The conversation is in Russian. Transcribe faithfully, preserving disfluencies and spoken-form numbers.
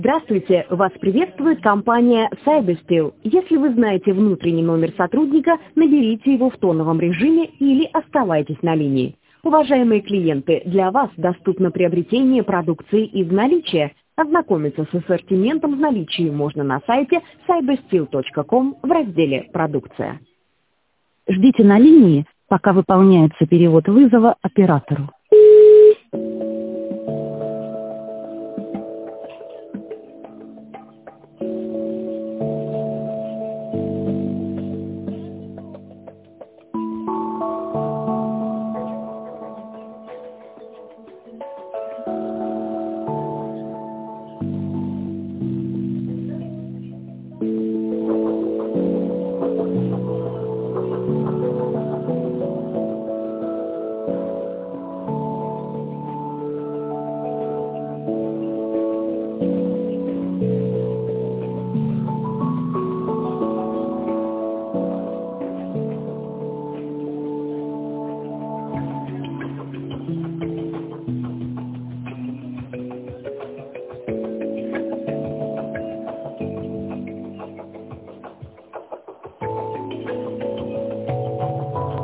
Здравствуйте, вас приветствует компания Cybersteel. Если вы знаете внутренний номер сотрудника, наберите его в тоновом режиме или оставайтесь на линии. Уважаемые клиенты, для вас доступно приобретение продукции из наличия. Ознакомиться с ассортиментом в наличии можно на сайте cybersteel точка ком в разделе «Продукция». Ждите на линии, пока выполняется перевод вызова оператору.